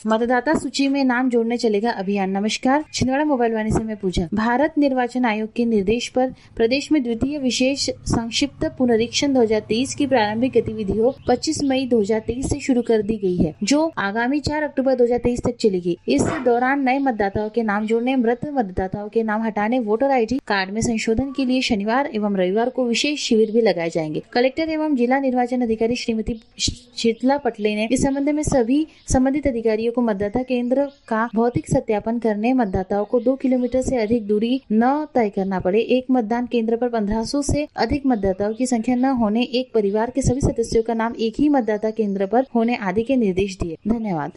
मतदाता सूची में नाम जोड़ने चलेगा अभियान। नमस्कार, छिंदवाड़ा मोबाइल वाणी से मैं पूजा। भारत निर्वाचन आयोग के निर्देश पर प्रदेश में द्वितीय विशेष संक्षिप्त पुनरीक्षण 2023 की प्रारंभिक गतिविधियों 25 मई 2023 से शुरू कर दी गई है, जो आगामी 4 अक्टूबर 2023 तक चलेगी। इस दौरान नए मतदाताओं के नाम जोड़ने, मृत मतदाताओं के नाम हटाने, वोटर ID कार्ड में संशोधन के लिए शनिवार एवं रविवार को विशेष शिविर भी लगाए जाएंगे। कलेक्टर एवं जिला निर्वाचन अधिकारी श्रीमती शीतला पटले ने इस संबंध में सभी संबंधित अधिकारियों को मतदाता केंद्र का भौतिक सत्यापन करने, मतदाताओं को 2 किलोमीटर से अधिक दूरी न तय करना पड़े, एक मतदान केंद्र पर 1500 से अधिक मतदाताओं की संख्या न होने, एक परिवार के सभी सदस्यों का नाम एक ही मतदाता केंद्र पर होने आदि के निर्देश दिए। धन्यवाद।